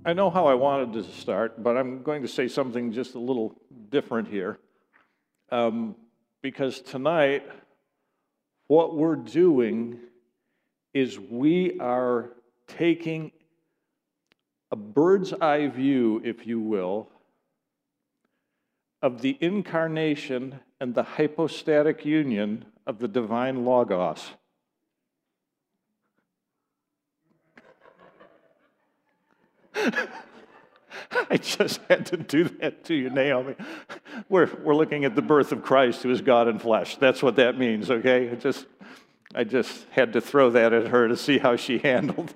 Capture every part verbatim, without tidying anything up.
I know how I wanted to start, but I'm going to say something just a little different here. Um, because tonight, what we're doing is we are taking a bird's eye view, if you will, of the incarnation and the hypostatic union of the divine Logos. I just had to do that to you, Naomi. We're, we're looking at the birth of Christ, who is God in flesh. That's what that means, okay? I just, I just had to throw that at her to see how she handled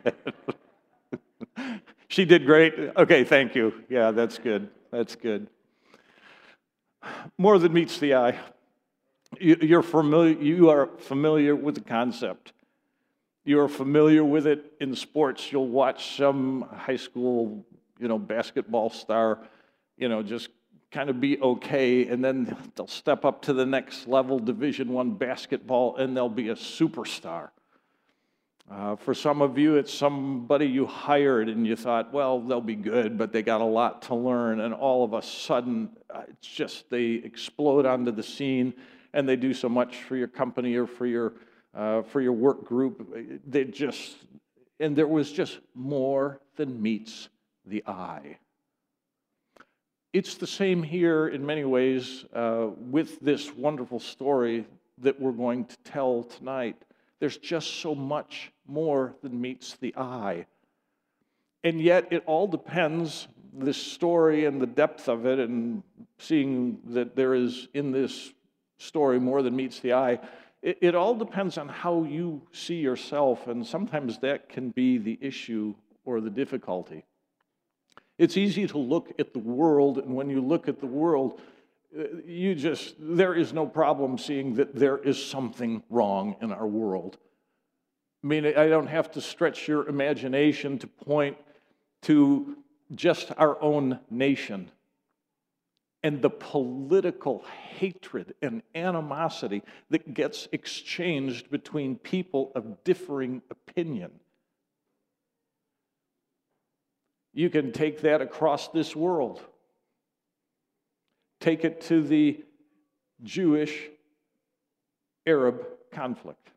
that. She did great. Okay, thank you. Yeah, that's good. That's good. More than meets the eye. You, you're familiar, you are familiar with the concept. You are familiar with it in sports. You'll watch some high school, you know, basketball star, you know, just kind of be okay, and then they'll step up to the next level, Division One basketball, and they'll be a superstar. Uh, for some of you, it's somebody you hired and you thought, well, they'll be good, but they got a lot to learn, and all of a sudden, uh, it's just they explode onto the scene, and they do so much for your company or for your uh, for your work group. They just, and there was just more than meets the eye. It's the same here in many ways uh, with this wonderful story that we're going to tell tonight. There's just so much more than meets the eye. And yet it all depends, this story and the depth of it, and seeing that there is in this story more than meets the eye, it, it all depends on how you see yourself, and sometimes that can be the issue or the difficulty. It's easy to look at the world, and when you look at the world, you just, there is no problem seeing that there is something wrong in our world. I mean, I don't have to stretch your imagination to point to just our own nation and the political hatred and animosity that gets exchanged between people of differing opinion. You can take that across this world. Take it to the Jewish-Arab conflict.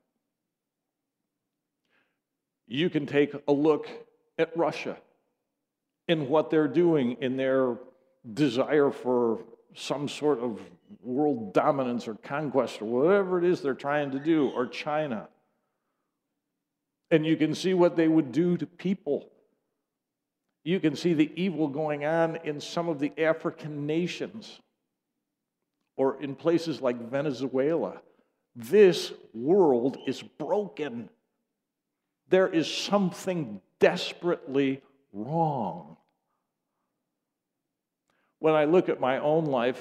You can take a look at Russia and what they're doing in their desire for some sort of world dominance or conquest or whatever it is they're trying to do, or China. And you can see what they would do to people. You can see the evil going on in some of the African nations or in places like Venezuela. This world is broken. There is something desperately wrong. When I look at my own life,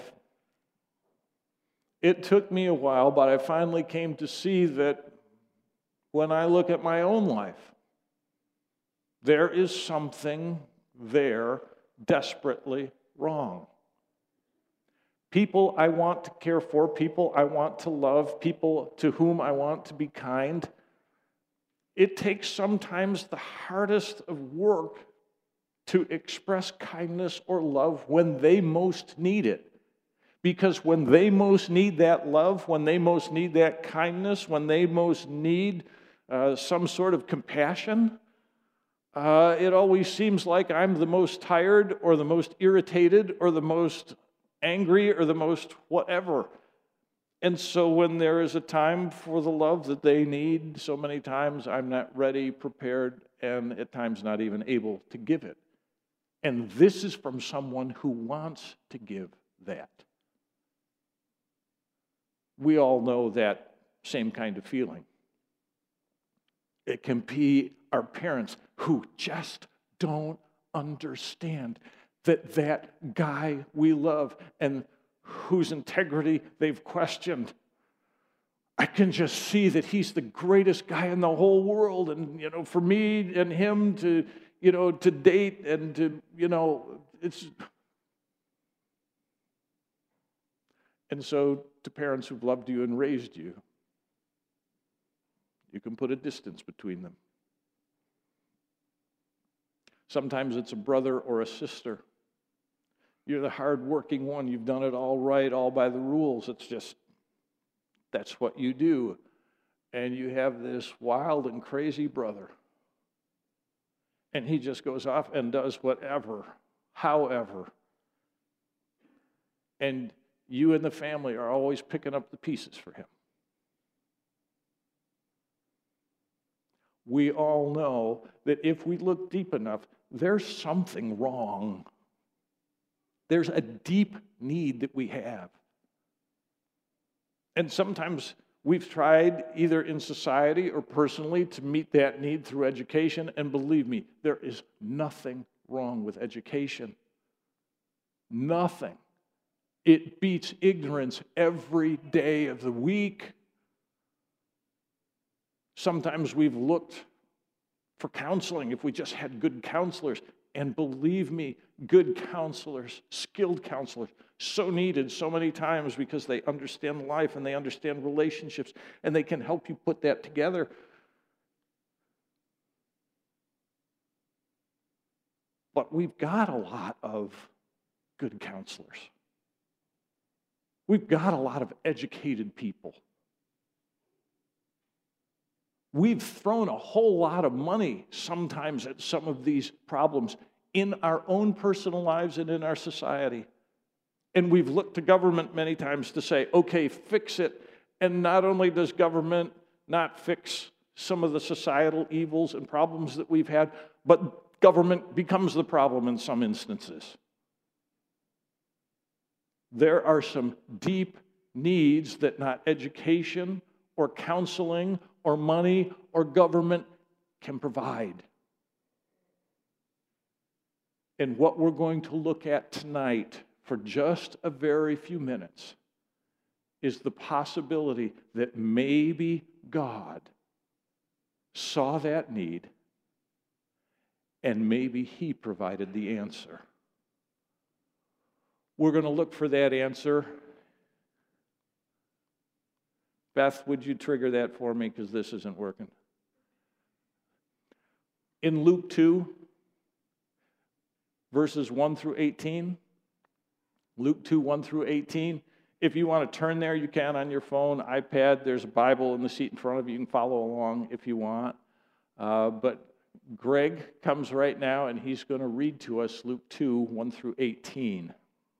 it took me a while, but I finally came to see that when I look at my own life, there is something there desperately wrong. People I want to care for, people I want to love, people to whom I want to be kind. It takes sometimes the hardest of work to express kindness or love when they most need it. Because when they most need that love, when they most need that kindness, when they most need uh, some sort of compassion, uh, it always seems like I'm the most tired or the most irritated or the most angry or the most whatever. And so when there is a time for the love that they need, so many times I'm not ready, prepared, and at times not even able to give it. And this is from someone who wants to give that. We all know that same kind of feeling. It can be our parents who just don't understand that that guy we love and whose integrity they've questioned, I can just see that he's the greatest guy in the whole world, and you know, for me and him to, you know, to date and to, you know, it's. And so, to parents who've loved you and raised you, you can put a distance between them. Sometimes it's a brother or a sister. You're the hard-working one. You've done it all right, all by the rules. It's just, that's what you do. And you have this wild and crazy brother. And he just goes off and does whatever, however. And you and the family are always picking up the pieces for him. We all know that if we look deep enough, there's something wrong. There's a deep need that we have. And sometimes we've tried, either in society or personally, to meet that need through education. And believe me, there is nothing wrong with education. Nothing. It beats ignorance every day of the week. Sometimes we've looked for counseling if we just had good counselors. And believe me, good counselors, skilled counselors, so needed so many times because they understand life and they understand relationships and they can help you put that together. But we've got a lot of good counselors. We've got a lot of educated people. We've thrown a whole lot of money sometimes at some of these problems in our own personal lives and in our society. And we've looked to government many times to say, okay, fix it. And not only does government not fix some of the societal evils and problems that we've had, but government becomes the problem in some instances. There are some deep needs that not education or counseling or money or government can provide. And what we're going to look at tonight for just a very few minutes is the possibility that maybe God saw that need and maybe He provided the answer. We're going to look for that answer. Beth, would you trigger that for me because this isn't working? In Luke two, verses one through eighteen, Luke two, one through eighteen. If you want to turn there, you can on your phone, iPad. There's a Bible in the seat in front of you. You can follow along if you want. Uh, but Greg comes right now, and he's going to read to us Luke two, one through eighteen.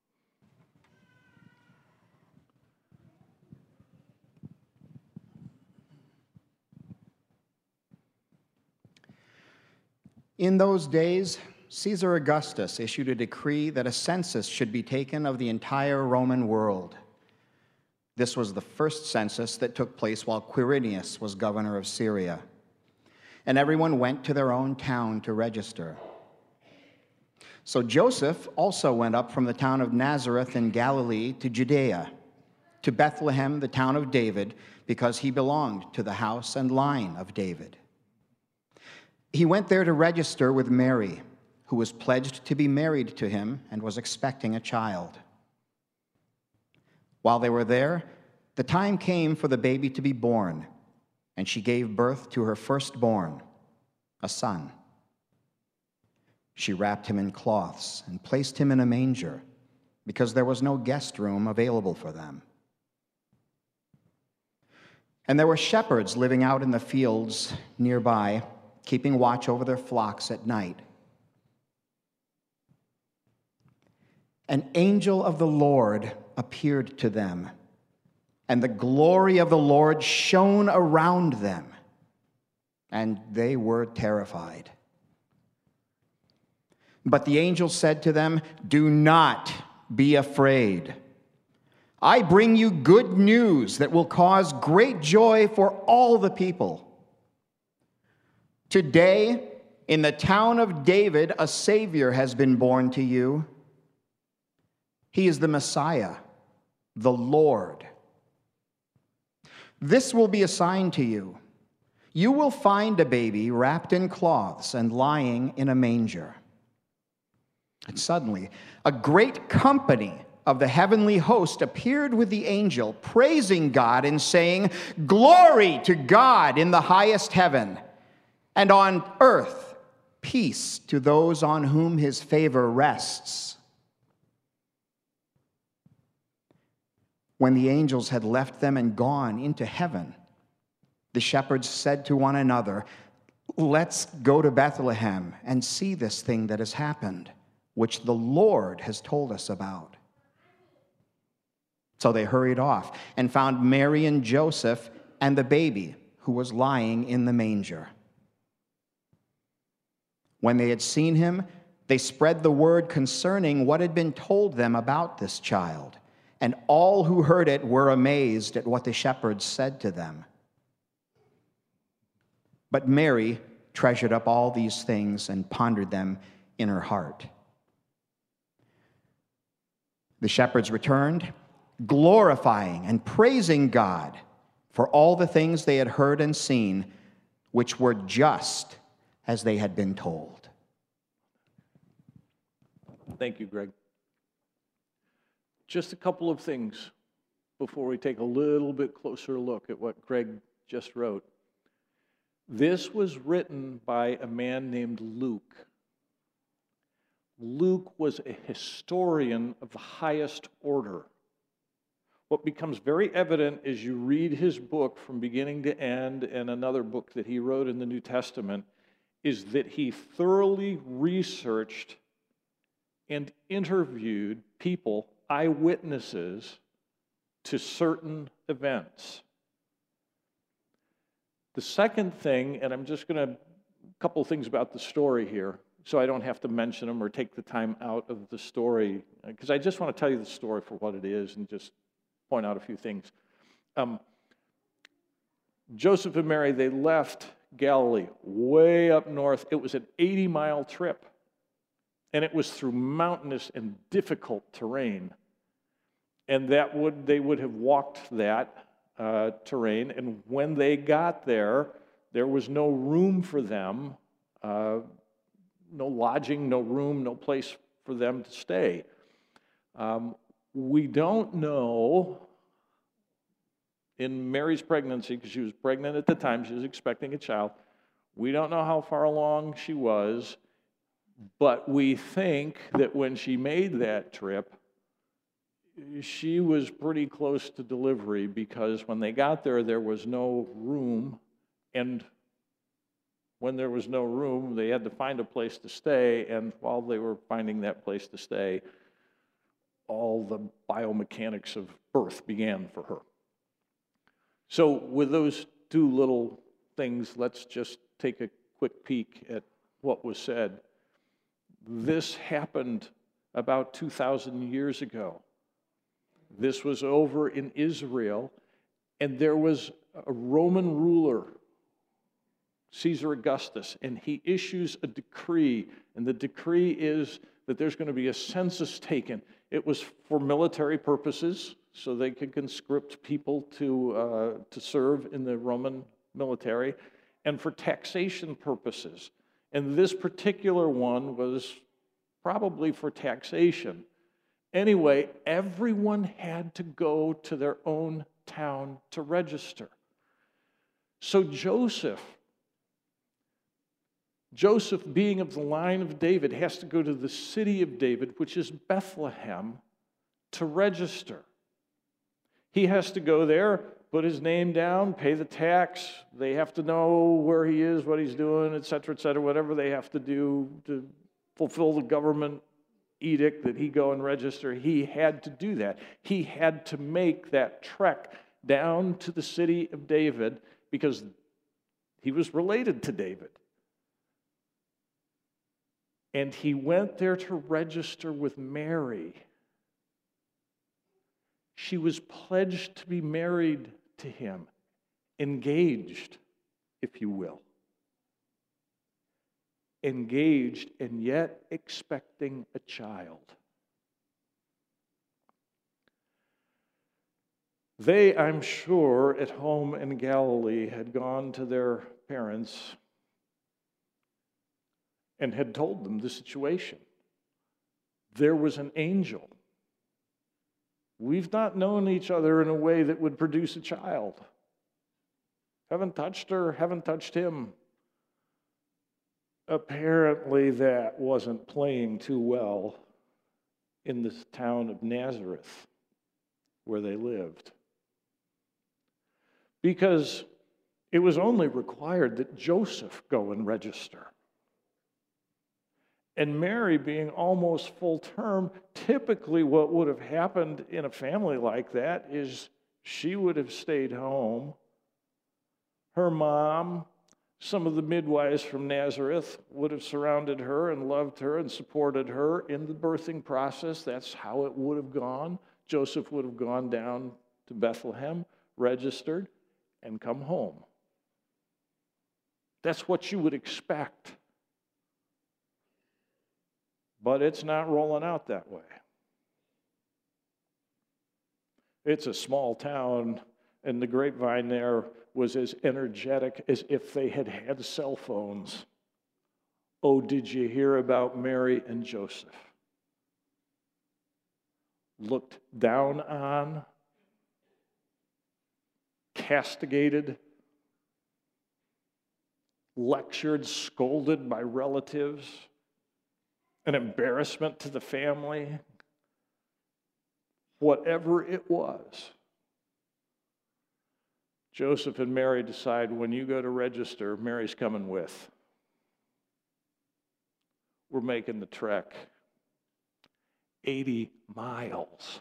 In those days, Caesar Augustus issued a decree that a census should be taken of the entire Roman world. This was the first census that took place while Quirinius was governor of Syria. And everyone went to their own town to register. So Joseph also went up from the town of Nazareth in Galilee to Judea, to Bethlehem, the town of David, because he belonged to the house and line of David. He went there to register with Mary, who was pledged to be married to him and was expecting a child. While they were there, the time came for the baby to be born, and she gave birth to her firstborn, a son. She wrapped him in cloths and placed him in a manger, because there was no guest room available for them. And there were shepherds living out in the fields nearby, keeping watch over their flocks at night. An angel of the Lord appeared to them, and the glory of the Lord shone around them, and they were terrified. But the angel said to them, "Do not be afraid. I bring you good news that will cause great joy for all the people. Today, in the town of David, a Savior has been born to you. He is the Messiah, the Lord. This will be a sign to you. You will find a baby wrapped in cloths and lying in a manger." And suddenly, a great company of the heavenly host appeared with the angel, praising God and saying, "Glory to God in the highest heaven, and on earth, peace to those on whom his favor rests." When the angels had left them and gone into heaven, the shepherds said to one another, "Let's go to Bethlehem and see this thing that has happened, which the Lord has told us about." So they hurried off and found Mary and Joseph and the baby who was lying in the manger. When they had seen him, they spread the word concerning what had been told them about this child, and all who heard it were amazed at what the shepherds said to them. But Mary treasured up all these things and pondered them in her heart. The shepherds returned, glorifying and praising God for all the things they had heard and seen, which were just as they had been told. Thank you, Greg. Just a couple of things before we take a little bit closer look at what Greg just wrote. This was written by a man named Luke. Luke was a historian of the highest order. What becomes very evident as you read his book from beginning to end, and another book that he wrote in the New Testament, is that he thoroughly researched and interviewed people, eyewitnesses, to certain events. The second thing, and I'm just going to, a couple of things about the story here, so I don't have to mention them or take the time out of the story, because I just want to tell you the story for what it is and just point out a few things. Um, Joseph and Mary, they left Galilee way up north. It was an eighty-mile trip, and it was through mountainous and difficult terrain. And that would they would have walked that uh, terrain, and when they got there, there was no room for them, uh, no lodging, no room, no place for them to stay. Um, we don't know, in Mary's pregnancy, because she was pregnant at the time, she was expecting a child, we don't know how far along she was, but we think that when she made that trip, she was pretty close to delivery, because when they got there, there was no room, and when there was no room, they had to find a place to stay, and while they were finding that place to stay, all the biomechanics of birth began for her. So with those two little things, let's just take a quick peek at what was said. This happened about two thousand years ago. This was over in Israel, and there was a Roman ruler, Caesar Augustus, and he issues a decree, and the decree is that there's going to be a census taken. It was for military purposes, so they could conscript people to, uh, to serve in the Roman military, and for taxation purposes. And this particular one was probably for taxation. Anyway, everyone had to go to their own town to register. So Joseph, Joseph, being of the line of David, has to go to the city of David, which is Bethlehem, to register. He has to go there, put his name down, pay the tax. They have to know where he is, what he's doing, et cetera, et cetera, whatever they have to do to fulfill the government edict that he go and register. He had to do that. He had to make that trek down to the city of David because he was related to David. And he went there to register with Mary. She was pledged to be married to him, engaged, if you will. Engaged and yet expecting a child. They, I'm sure, at home in Galilee had gone to their parents and had told them the situation. There was an angel. We've not known each other in a way that would produce a child. Haven't touched her, haven't touched him. apparently that wasn't playing too well in this town of Nazareth where they lived. Because it was only required that Joseph go and register. And Mary, being almost full term, typically what would have happened in a family like that is she would have stayed home. Her mom, some of the midwives from Nazareth would have surrounded her and loved her and supported her in the birthing process. That's how it would have gone. Joseph would have gone down to Bethlehem, registered, and come home. That's what you would expect. But it's not rolling out that way. It's a small town, and the grapevine there was as energetic as if they had had cell phones. Oh, did you hear about Mary and Joseph? Looked down on, castigated, lectured, scolded by relatives, an embarrassment to the family, whatever it was. Joseph and Mary decide, when you go to register, Mary's coming with. We're making the trek. eighty miles.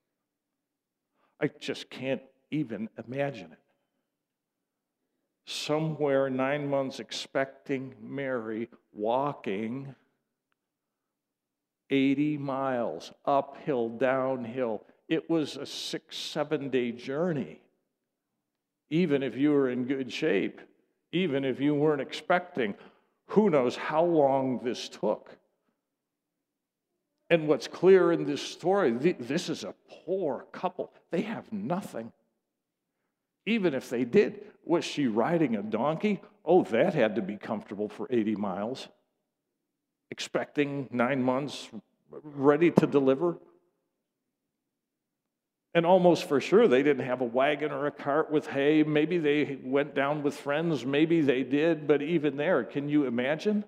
I just can't even imagine it. Somewhere nine months expecting Mary, walking eighty miles, uphill, downhill. It was a six, seven day journey. Even if you were in good shape, even if you weren't expecting, who knows how long this took. And what's clear in this story, this is a poor couple. They have nothing. Even if they did, was she riding a donkey? Oh, that had to be comfortable for eighty miles. Expecting nine months, ready to deliver. And almost for sure they didn't have a wagon or a cart with hay. Maybe they went down with friends. Maybe they did. But even there, can you imagine?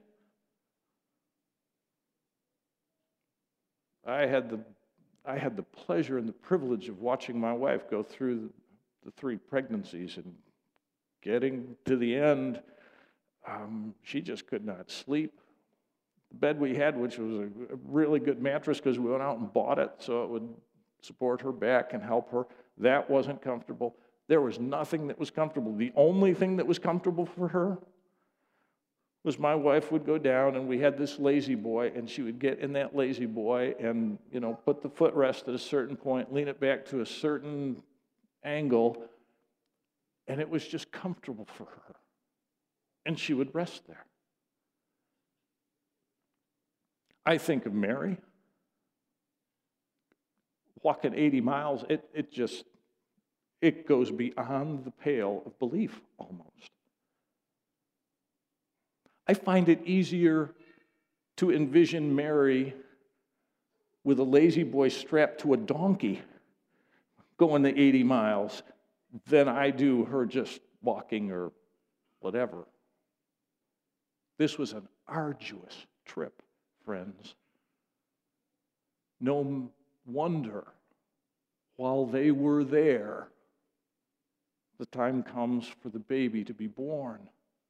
I had the, I had the pleasure and the privilege of watching my wife go through the three pregnancies, and getting to the end, um, she just could not sleep. The bed we had, which was a, a really good mattress because we went out and bought it so it would support her back and help her, that wasn't comfortable. There was nothing that was comfortable. The only thing that was comfortable for her was my wife would go down, and we had this lazy boy, and she would get in that lazy boy and, you know, put the footrest at a certain point, lean it back to a certain angle, and it was just comfortable for her. And she would rest there. I think of Mary walking eighty miles. It, it just, it goes beyond the pale of belief almost. I find it easier to envision Mary with a lazy boy strapped to a donkey going the eighty miles than I do her just walking or whatever. This was an arduous trip, friends. No wonder, while they were there, the time comes for the baby to be born.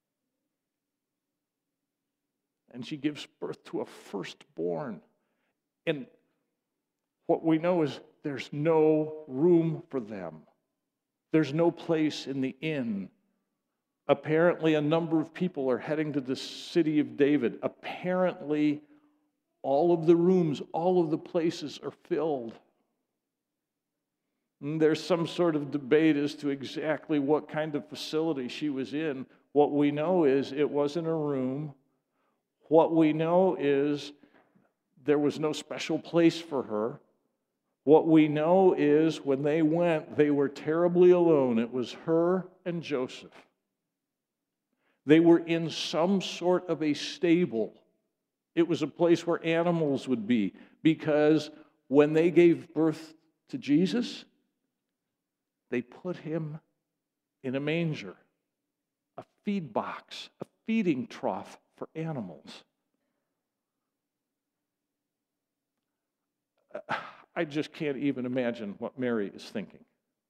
And she gives birth to a firstborn. And what we know is there's no room for them. There's no place in the inn. Apparently, a number of people are heading to the city of David. Apparently, all of the rooms, all of the places are filled. And there's some sort of debate as to exactly what kind of facility she was in. What we know is it wasn't a room. What we know is there was no special place for her. What we know is when they went, they were terribly alone. It was her and Joseph. They were in some sort of a stable. It was a place where animals would be, because when they gave birth to Jesus, they put him in a manger, a feed box, a feeding trough for animals. I just can't even imagine what Mary is thinking.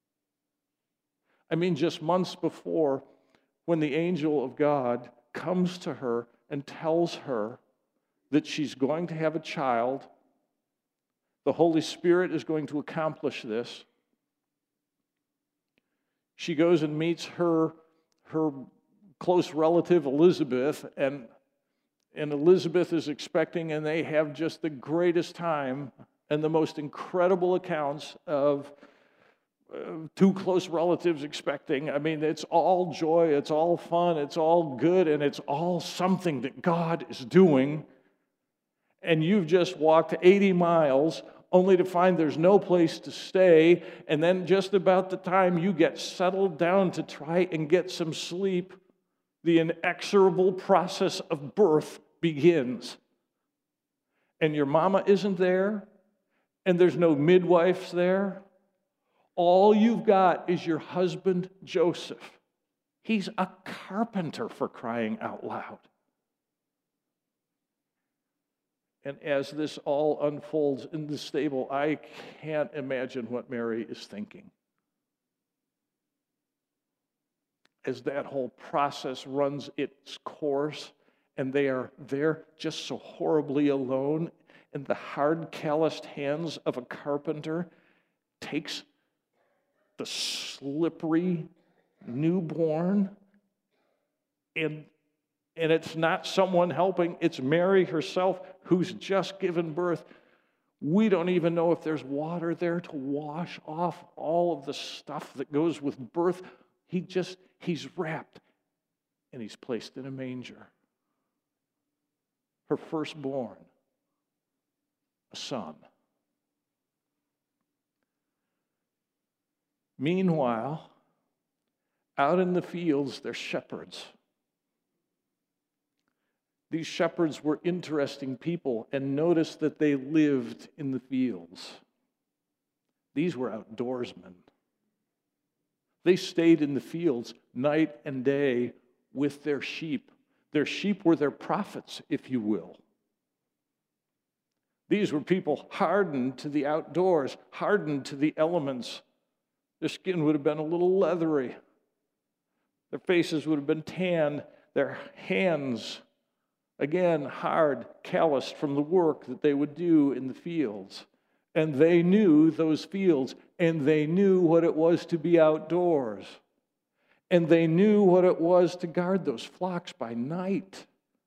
I mean, just months before, when the angel of God comes to her and tells her that she's going to have a child, the Holy Spirit is going to accomplish this. She goes and meets her, her close relative Elizabeth, and, and Elizabeth is expecting, and they have just the greatest time and the most incredible accounts of uh, two close relatives expecting. I mean, it's all joy, it's all fun, it's all good, and it's all something that God is doing. And you've just walked eighty miles only to find there's no place to stay, and then just about the time you get settled down to try and get some sleep, the inexorable process of birth begins. And your mama isn't there, and there's no midwives there. All you've got is your husband, Joseph. He's a carpenter, for crying out loud. And as this all unfolds in the stable, I can't imagine what Mary is thinking. As that whole process runs its course, and they are there just so horribly alone, and the hard, calloused hands of a carpenter takes the slippery newborn, and And it's not someone helping, it's Mary herself who's just given birth. We don't even know if there's water there to wash off all of the stuff that goes with birth. He just, he's wrapped and he's placed in a manger. Her firstborn, a son. Meanwhile, out in the fields, there's shepherds. These shepherds were interesting people, and notice that they lived in the fields. These were outdoorsmen. They stayed in the fields night and day with their sheep. Their sheep were their prophets, if you will. These were people hardened to the outdoors, hardened to the elements. Their skin would have been a little leathery. Their faces would have been tanned. Their hands, again, hard, calloused from the work that they would do in the fields. And they knew those fields, and they knew what it was to be outdoors. And they knew what it was to guard those flocks by night.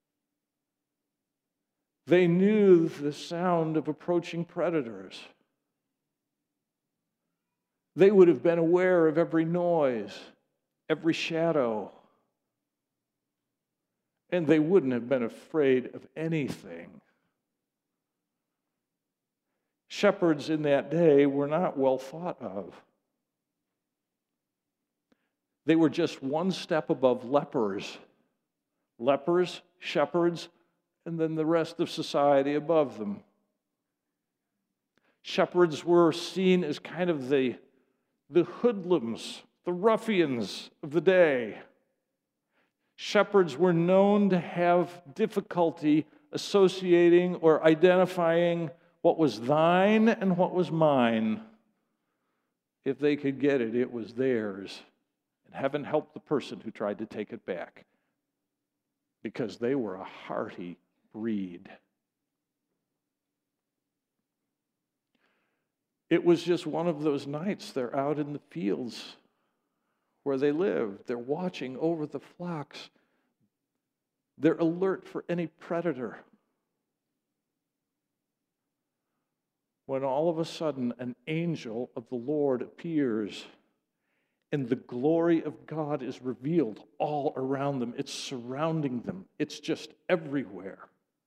They knew the sound of approaching predators. They would have been aware of every noise, every shadow. And they wouldn't have been afraid of anything. Shepherds in that day were not well thought of. They were just one step above lepers. Lepers, shepherds, and then the rest of society above them. Shepherds were seen as kind of the, the hoodlums, the ruffians of the day. Shepherds were known to have difficulty associating or identifying what was thine and what was mine. If they could get it, it was theirs. And heaven help the person who tried to take it back, because they were a hearty breed. It was just one of those nights. They're out in the fields where they live. They're watching over the flocks. They're alert for any predator. When all of a sudden an angel of the Lord appears, and the glory of God is revealed all around them. It's surrounding them. It's just everywhere.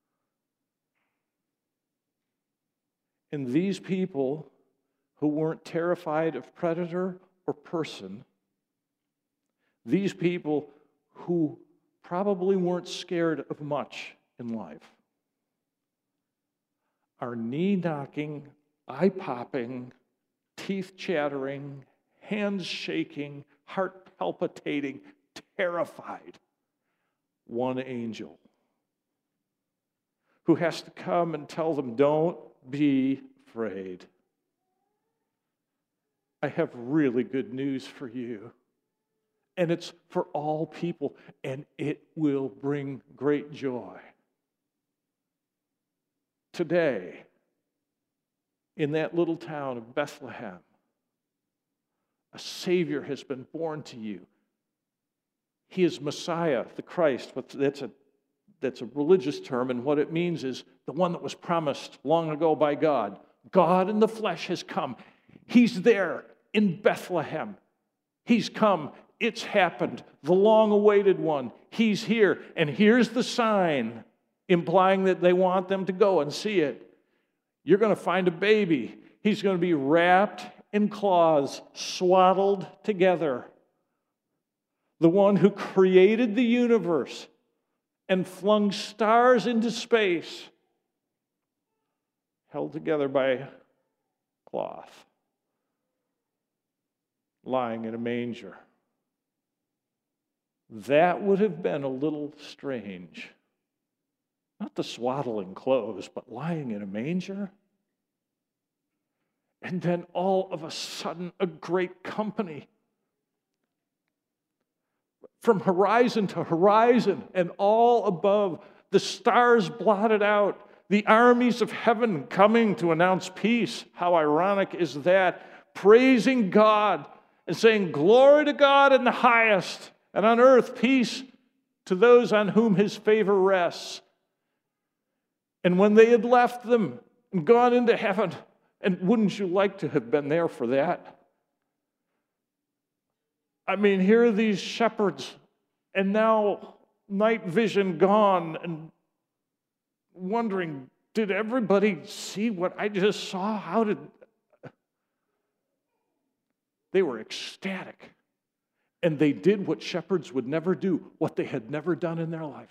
And these people who weren't terrified of predator or person, these people who probably weren't scared of much in life, are knee-knocking, eye-popping, teeth-chattering, hands-shaking, heart-palpitating, terrified. One angel who has to come and tell them, don't be afraid. I have really good news for you. And it's for all people, and it will bring great joy. Today, in that little town of Bethlehem, a Savior has been born to you. He is Messiah, the Christ. That's a, that's a religious term, and what it means is the one that was promised long ago by God. God in the flesh has come. He's there in Bethlehem. He's come. It's happened. The long-awaited one. He's here. And here's the sign implying that they want them to go and see it. You're going to find a baby. He's going to be wrapped in cloths, swaddled together. The one who created the universe and flung stars into space, held together by cloth, lying in a manger. That would have been a little strange. Not the swaddling clothes, but lying in a manger. And then all of a sudden, a great company. From horizon to horizon and all above, the stars blotted out, the armies of heaven coming to announce peace. How ironic is that? Praising God and saying, glory to God in the highest, and on earth peace to those on whom his favor rests. And when they had left them and gone into heaven, and wouldn't you like to have been there for that? I mean, here are these shepherds, and now night vision gone, and wondering, did everybody see what I just saw? How did... They were ecstatic. And they did what shepherds would never do, what they had never done in their life.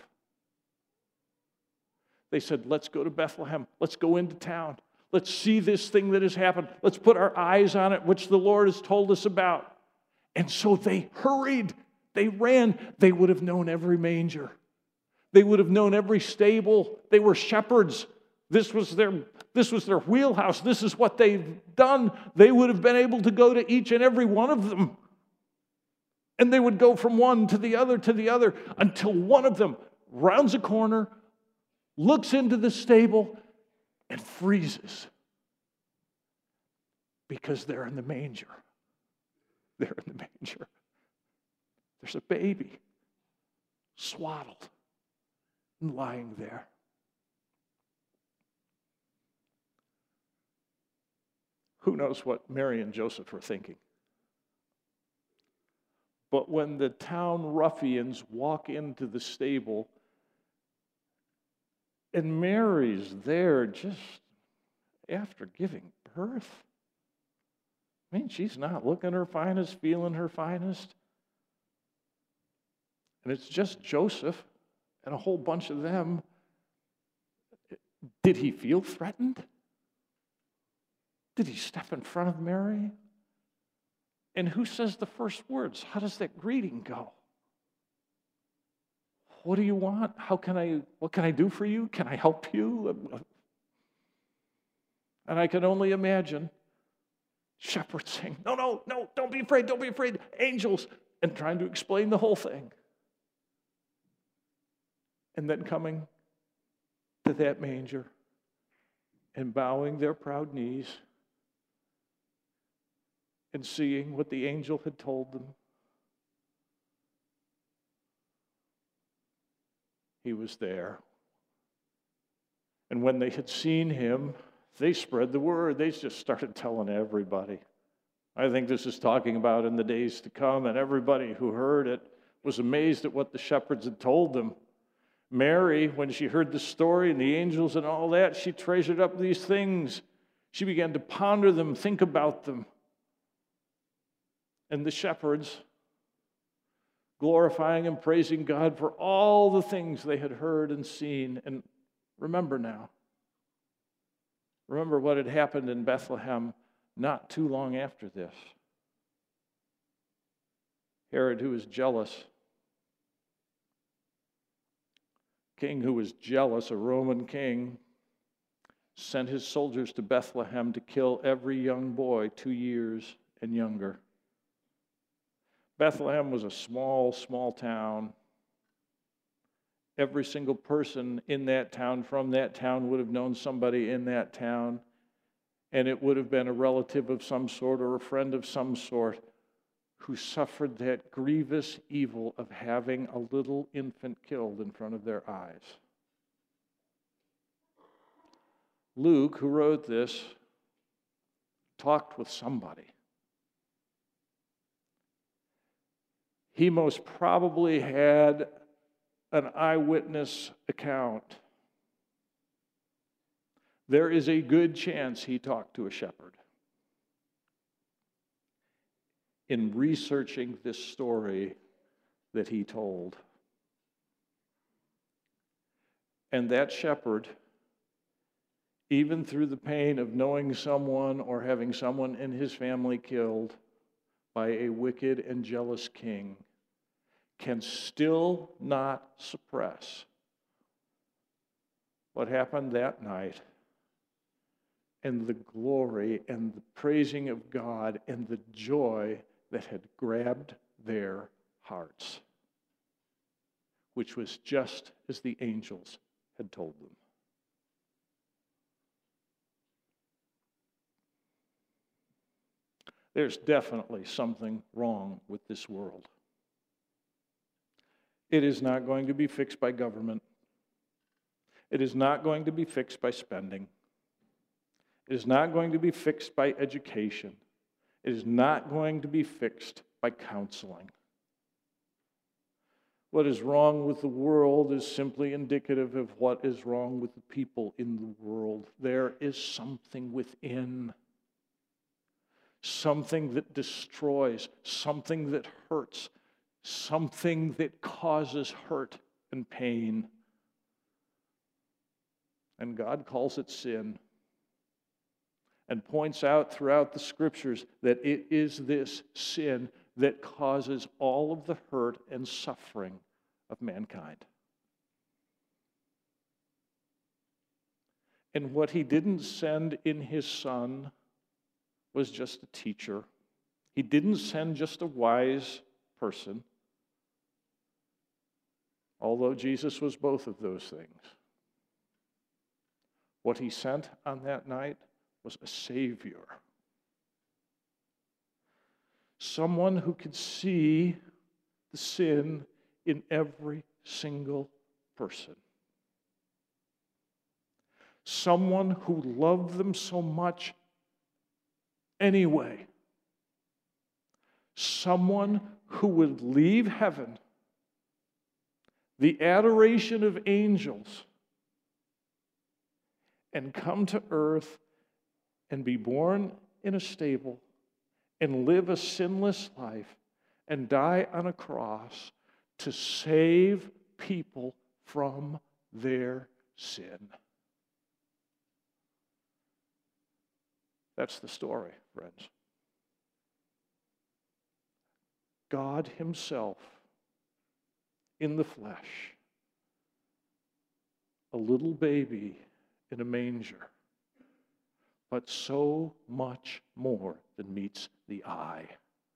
They said, let's go to Bethlehem. Let's go into town. Let's see this thing that has happened. Let's put our eyes on it, which the Lord has told us about. And so they hurried. They ran. They would have known every manger. They would have known every stable. They were shepherds. This was their, this was their wheelhouse. This is what they've done. They would have been able to go to each and every one of them. And they would go from one to the other to the other until one of them rounds a corner, looks into the stable, and freezes. Because they're in the manger. They're in the manger. There's a baby swaddled and lying there. Who knows what Mary and Joseph were thinking? But when the town ruffians walk into the stable, and Mary's there just after giving birth, I mean, she's not looking her finest, feeling her finest. And it's just Joseph and a whole bunch of them. Did he feel threatened? Did he step in front of Mary? And who says the first words? How does that greeting go? What do you want? How can I, what can I do for you? Can I help you? And I can only imagine shepherds saying, no, no, no, don't be afraid, don't be afraid. Angels, and trying to explain the whole thing. And then coming to that manger and bowing their proud knees and seeing what the angel had told them. He was there. And when they had seen him, they spread the word. They just started telling everybody. I think this is talking about in the days to come, and everybody who heard it was amazed at what the shepherds had told them. Mary, when she heard the story and the angels and all that, she treasured up these things. She began to ponder them, think about them. And the shepherds, glorifying and praising God for all the things they had heard and seen. And remember now, remember what had happened in Bethlehem not too long after this. Herod, who was jealous, king who was jealous, a Roman king, sent his soldiers to Bethlehem to kill every young boy two years and younger. Bethlehem was a small, small town. Every single person in that town, from that town, would have known somebody in that town, and it would have been a relative of some sort or a friend of some sort who suffered that grievous evil of having a little infant killed in front of their eyes. Luke, who wrote this, talked with somebody. He most probably had an eyewitness account. There is a good chance he talked to a shepherd. In researching this story that he told. And that shepherd, even through the pain of knowing someone or having someone in his family killed by a wicked and jealous king, can still not suppress what happened that night and the glory and the praising of God and the joy that had grabbed their hearts, which was just as the angels had told them. There's definitely something wrong with this world. It is not going to be fixed by government. It is not going to be fixed by spending. It is not going to be fixed by education. It is not going to be fixed by counseling. What is wrong with the world is simply indicative of what is wrong with the people in the world. There is something within, something that destroys, something that hurts, something that causes hurt and pain. And God calls it sin and points out throughout the scriptures that it is this sin that causes all of the hurt and suffering of mankind. And what he didn't send in his Son was just a teacher. He didn't send just a wise person, although Jesus was both of those things. What he sent on that night was a Savior. Someone who could see the sin in every single person. Someone who loved them so much anyway. Someone who would leave heaven, the adoration of angels, and come to earth and be born in a stable and live a sinless life and die on a cross to save people from their sin. That's the story, friends. God himself in the flesh, a little baby in a manger, but so much more than meets the eye.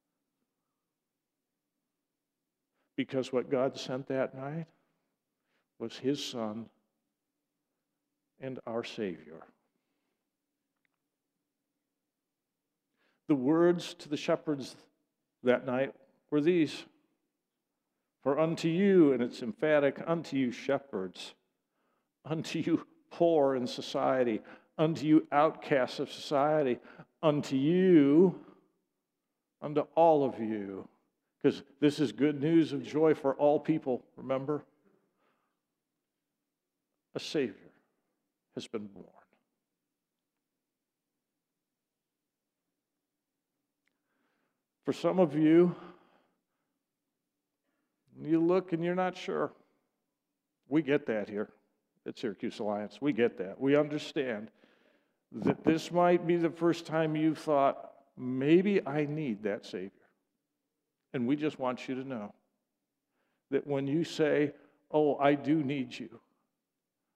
Because what God sent that night was his Son and our Savior. The words to the shepherds that night were these: "For unto you," and it's emphatic, "unto you shepherds, unto you poor in society, unto you outcasts of society, unto you, unto all of you," because this is good news of joy for all people, remember? A Savior has been born. For some of you, you look and you're not sure. We get that here at Syracuse Alliance. We get that. We understand that this might be the first time you've thought, maybe I need that Savior. And we just want you to know that when you say, "Oh, I do need you,"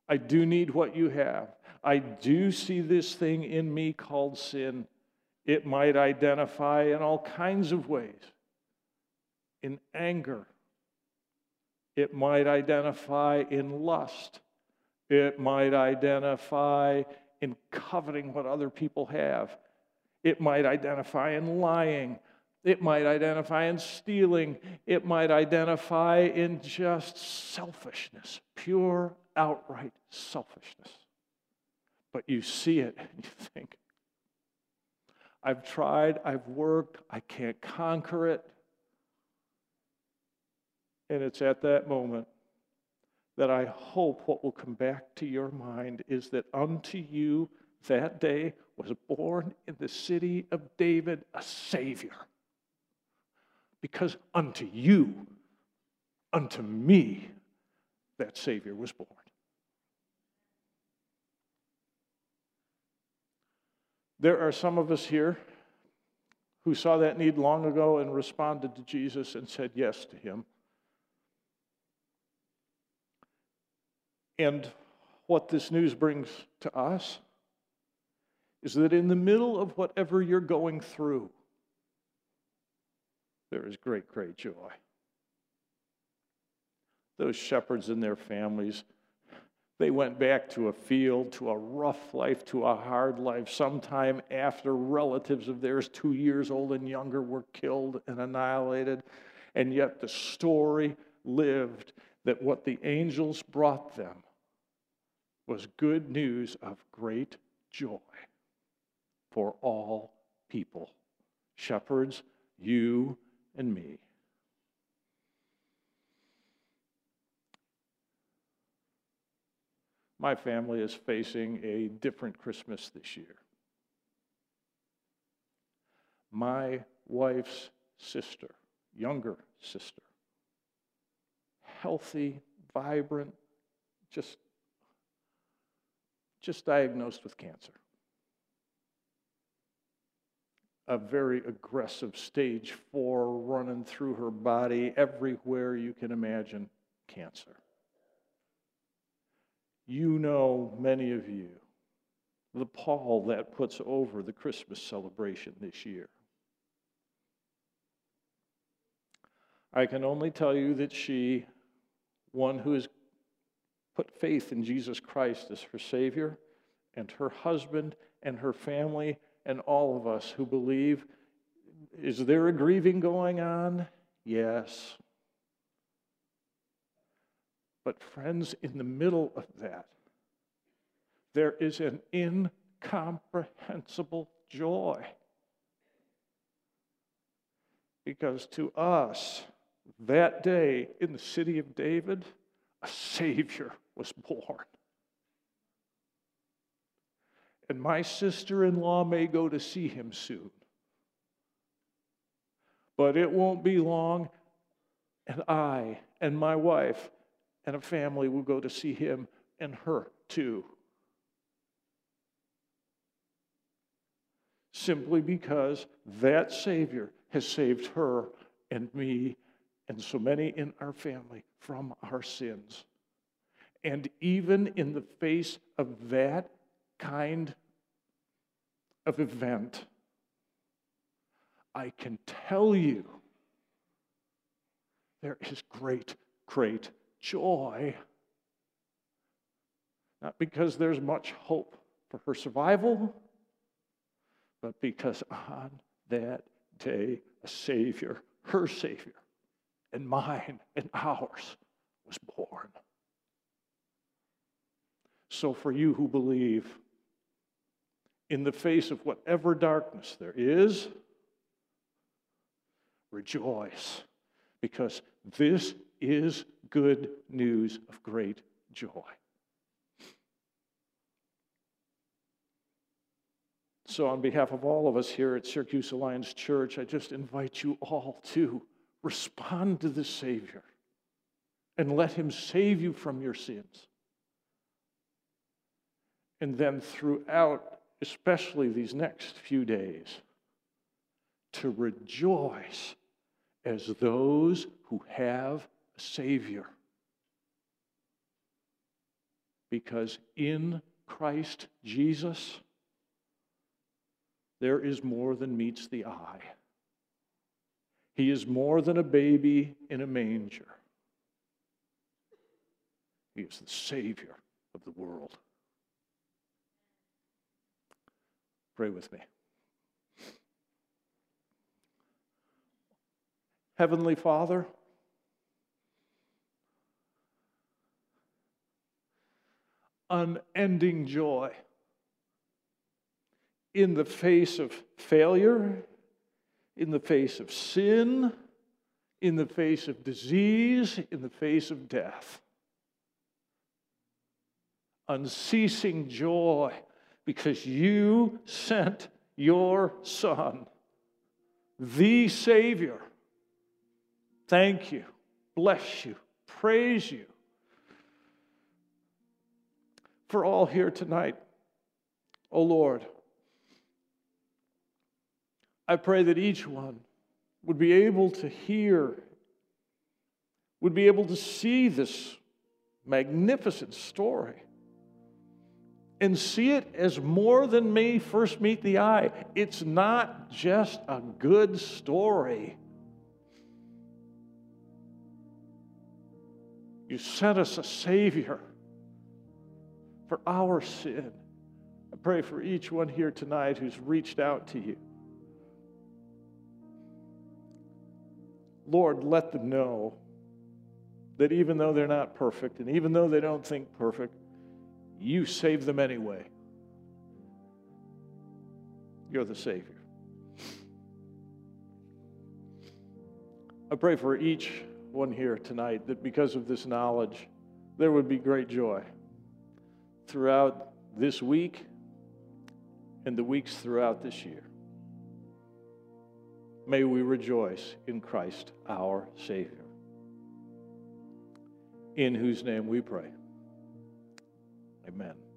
I do need what you have. I do see this thing in me called sin. It might identify in all kinds of ways. In anger. It might identify in lust. It might identify in coveting what other people have. It might identify in lying. It might identify in stealing. It might identify in just selfishness, pure, outright selfishness. But you see it and you think, I've tried, I've worked, I can't conquer it. And it's at that moment that I hope what will come back to your mind is that unto you that day was born in the city of David a Savior. Because unto you, unto me, that Savior was born. There are some of us here who saw that need long ago and responded to Jesus and said yes to him. And what this news brings to us is that in the middle of whatever you're going through, there is great, great joy. Those shepherds and their families, they went back to a field, to a rough life, to a hard life, sometime after relatives of theirs, two years old and younger, were killed and annihilated. And yet the story lived that what the angels brought them was good news of great joy for all people. Shepherds, you and me. My family is facing a different Christmas this year. My wife's sister, younger sister, healthy, vibrant, just, just diagnosed with cancer. A very aggressive stage four running through her body, everywhere you can imagine cancer. You know, many of you, the pall that puts over the Christmas celebration this year. I can only tell you that she, one who has put faith in Jesus Christ as her Savior, and her husband and her family, and all of us who believe, is there a grieving going on? Yes. But friends, in the middle of that, there is an incomprehensible joy. Because to us, that day in the city of David, a Savior was born. And my sister-in-law may go to see him soon. But it won't be long, and I and my wife and a family will go to see him and her too. Simply because that Savior has saved her and me and so many in our family from our sins. And even in the face of that kind of event, I can tell you there is great, great joy. Not because there's much hope for her survival, but because on that day, a Savior, her Savior, and mine and ours, was born. So for you who believe, in the face of whatever darkness there is, rejoice, because this is good news of great joy. So on behalf of all of us here at Syracuse Alliance Church, I just invite you all to respond to the Savior and let him save you from your sins. And then throughout, especially these next few days, to rejoice as those who have a Savior. Because in Christ Jesus, there is more than meets the eye. He is more than a baby in a manger. He is the Savior of the world. Pray with me. Heavenly Father, unending joy in the face of failure, in the face of sin, in the face of disease, in the face of death. Unceasing joy because you sent your Son, the Savior. Thank you, bless you, praise you. For all here tonight, O Lord, I pray that each one would be able to hear, would be able to see this magnificent story and see it as more than may first meet the eye. It's not just a good story. You sent us a Savior for our sin. I pray for each one here tonight who's reached out to you. Lord, let them know that even though they're not perfect, and even though they don't think perfect, you save them anyway. You're the Savior. I pray for each one here tonight that because of this knowledge, there would be great joy throughout this week and the weeks throughout this year. May we rejoice in Christ, our Savior, in whose name we pray. Amen.